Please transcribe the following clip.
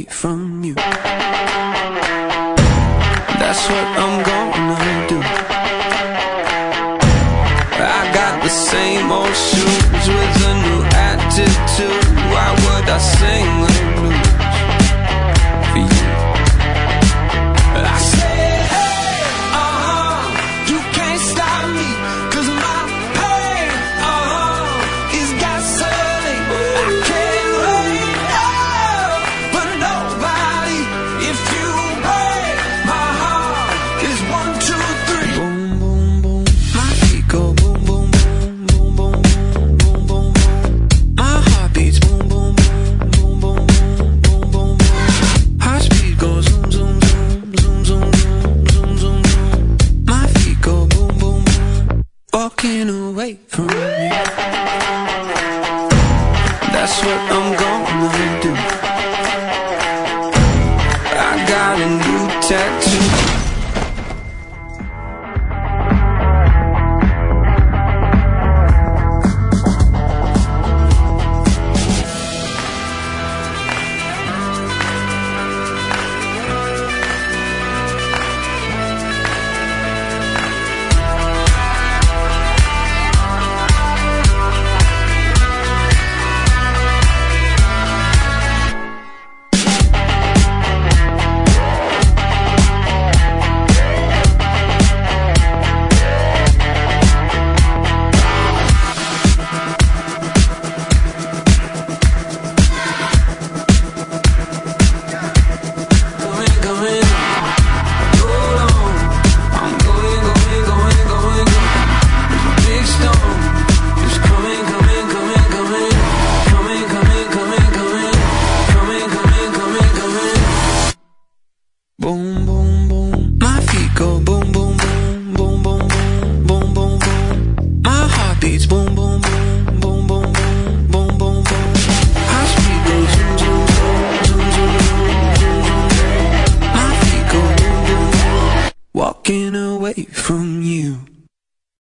from you. That's what I'm gonna do. I got the same old shoes with a new attitude. Why would I sing the blues for you? I said, hey, you can't stop me, 'cause my pain, is gasoline. I can't wait, for nobody. If you break my heart, it's 1, 2, 3. Boom, boom, boom. My feet go boom, boom, boom, boom, boom, boom, boom, boom, boom. My heart beats boom, boom, boom, boom, boom, boom, boom, boom. Heart speed goes zoom, zoom, zoom, zoom, zoom, zoom, zoom, zoom. My feet go boom, boom, boom. Walking away from you. That's what I'm gonna